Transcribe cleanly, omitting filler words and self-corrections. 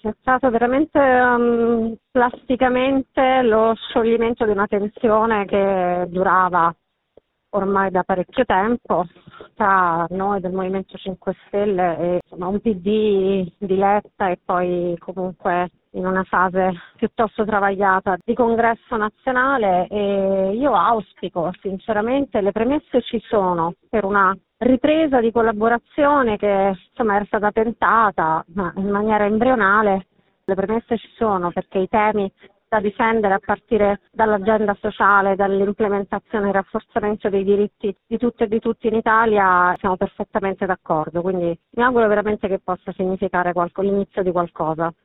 È stato veramente plasticamente lo scioglimento di una tensione che durava ormai da parecchio tempo tra noi del Movimento 5 Stelle e insomma, un PD di Letta e poi comunque in una fase piuttosto travagliata di congresso nazionale, e io auspico sinceramente, le premesse ci sono per una ripresa di collaborazione che insomma era stata tentata ma in maniera embrionale. Le premesse ci sono perché i temi da difendere a partire dall'agenda sociale, dall'implementazione e rafforzamento dei diritti di tutte e di tutti in Italia, siamo perfettamente d'accordo, quindi mi auguro veramente che possa significare l'inizio di qualcosa.